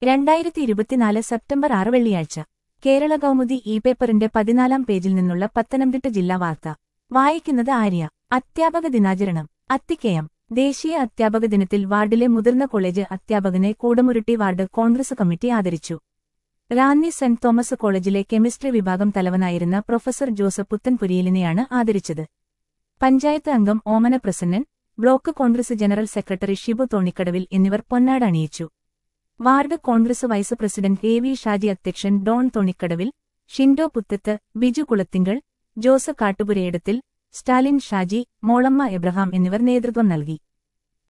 2024 September 6 വെള്ളിയാഴ്ച കേരള കൗമുദി പേപ്പറിന്റെ 14-ാം പേജിൽ നിന്നുള്ള പത്തനംതിട്ട ജില്ലാ വാർത്ത വായിക്കുന്നത് ആര്യ. അധ്യാപക ദിനാചരണം അത്തിക്കയം. ദേശീയ അധ്യാപക ദിനത്തിൽ വാർഡിലെ മുതിർന്ന കോളേജ് അധ്യാപകനെ കൂടമുരുട്ടി വാർഡ് കോൺഗ്രസ് കമ്മിറ്റി ആദരിച്ചു. റാന്നി സെന്റ് തോമസ് കോളേജിലെ കെമിസ്ട്രി വിഭാഗം തലവനായിരുന്ന പ്രൊഫസർ ജോസഫ് പുത്തൻപുരിയിലിനെയാണ് ആദരിച്ചത്. പഞ്ചായത്ത് അംഗം Omana Prasannan, block Congress general secretary Shibu Thonikkadavil എന്നിവർ പൊന്നാട അണിയിച്ചു. Ward Congress vice president V Shaji, അധ്യക്ഷൻ ഡോൺ തോണിക്കടവിൽ, ഷിൻഡോ പുത്തത്ത്, ബിജു കുളത്തിങ്കൾ, ജോസ് കാട്ടുപുരയിടത്തിൽ, സ്റ്റാലിൻ ഷാജി, മോളമ്മ എബ്രഹാം എന്നിവർ നേതൃത്വം നൽകി.